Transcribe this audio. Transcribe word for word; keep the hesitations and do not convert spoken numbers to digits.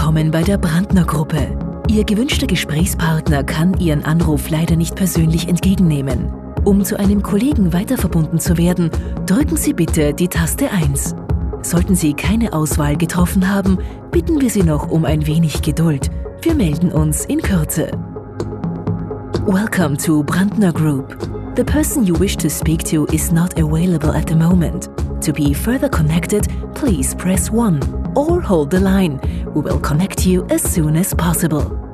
willkommen bei der Brandner Gruppe. Ihr gewünschter Gesprächspartner kann Ihren Anruf leider nicht persönlich entgegennehmen. Um zu einem Kollegen weiterverbunden zu werden, drücken Sie bitte die Taste eins. Sollten Sie keine Auswahl getroffen haben, bitten wir Sie noch um ein wenig Geduld. Wir melden uns in Kürze. Welcome to Brandner Group. The person you wish to speak to is not available at the moment. To be further connected, please press one or hold the line. We will connect you as soon as possible.